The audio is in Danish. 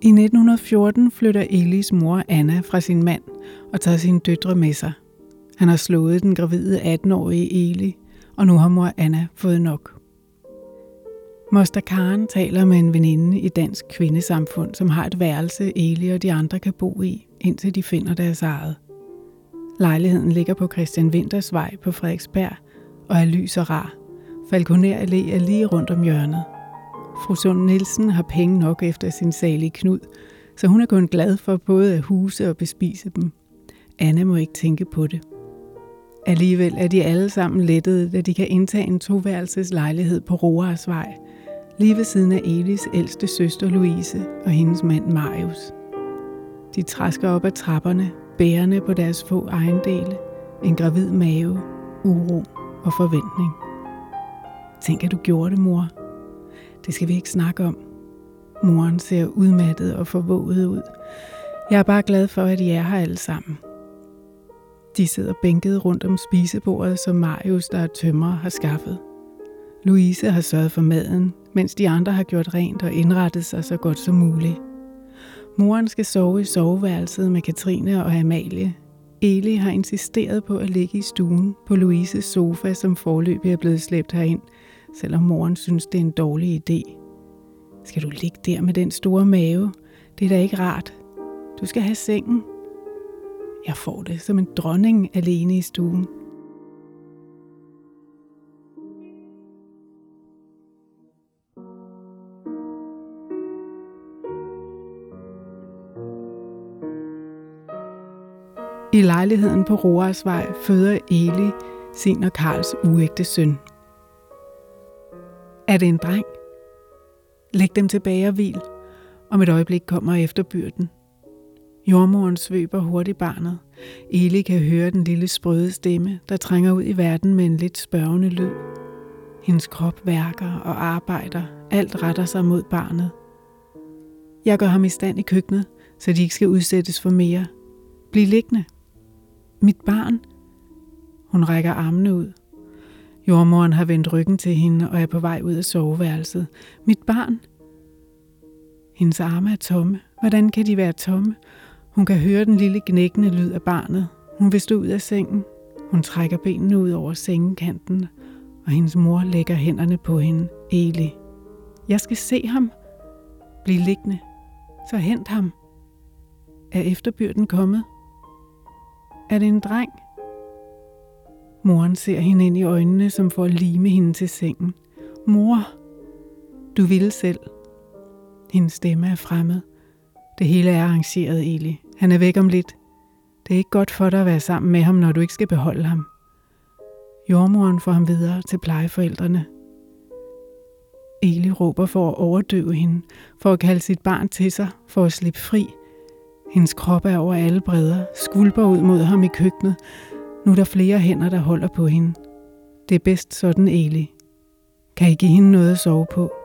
I 1914 flytter Elis mor Anna fra sin mand og tager sine døtre med sig. Han har slået den gravide 18-årige Eli, og nu har mor Anna fået nok. Moster Karen taler med en veninde i Dansk Kvindesamfund, som har et værelse, Eli og de andre kan bo i, indtil de finder deres eget. Lejligheden ligger på Christian Winthers Vej på Frederiksberg og er lys og rar. Falconer Allé er lige rundt om hjørnet. Fru Sund Nielsen har penge nok efter sin salige Knud, så hun er kun glad for både at huse og bespise dem. Anna må ikke tænke på det. Alligevel er de alle sammen lettede, da de kan indtage en toværelses lejlighed på Roarsvej, lige ved siden af Elis ældste søster Louise og hendes mand Marius. De træsker op ad trapperne, bærende på deres få ejendele, en gravid mave, uro og forventning. Tænk, at du gjorde det, mor. Det skal vi ikke snakke om. Moren ser udmattet og forvåget ud. Jeg er bare glad for, at I er her alle sammen. De sidder bænket rundt om spisebordet, som Marius, der er tømrer, har skaffet. Louise har sørget for maden, mens de andre har gjort rent og indrettet sig så godt som muligt. Moren skal sove i soveværelset med Katrine og Amalie. Eli har insisteret på at ligge i stuen på Louises sofa, som foreløbig er blevet slæbt herind, selvom moren synes, det er en dårlig idé. Skal du ligge der med den store mave? Det er da ikke rart. Du skal have sengen. Jeg får det som en dronning alene i stuen. I lejligheden på Roarsvej føder Eli sin og Karls uægte søn. Er det en dreng? Læg dem tilbage og hvil. Om et øjeblik kommer efterbyrden. Jordmoren svøber hurtigt barnet. Eli kan høre den lille sprøde stemme, der trænger ud i verden med en lidt spørgende lyd. Hendes krop værker og arbejder. Alt retter sig mod barnet. Jeg gør ham i stand i køkkenet, så de ikke skal udsættes for mere. Bliv liggende. Mit barn. Hun rækker armene ud. Jordmoren har vendt ryggen til hende og er på vej ud af soveværelset. Mit barn. Hendes arme er tomme. Hvordan kan de være tomme? Hun kan høre den lille gnækkende lyd af barnet. Hun vil stå ud af sengen. Hun trækker benene ud over sengekanten, og hendes mor lægger hænderne på hende. Eli. Jeg skal se ham. Bliv liggende. Så hent ham. Er efterbyrden kommet? Er det en dreng? Moren ser hende ind i øjnene, som får at lime hende til sengen. Mor, du ville selv. Hendes stemme er fremmed. Det hele er arrangeret, Eli. Han er væk om lidt. Det er ikke godt for dig at være sammen med ham, når du ikke skal beholde ham. Jordmoren får ham videre til plejeforældrene. Eli råber for at overdøve hende, for at kalde sit barn til sig, for at slippe fri. Hendes krop er over alle bredder, skvulper ud mod ham i køkkenet. Nu er der flere hænder, der holder på hende. Det er bedst sådan, Eli. Kan I give hende noget at sove på?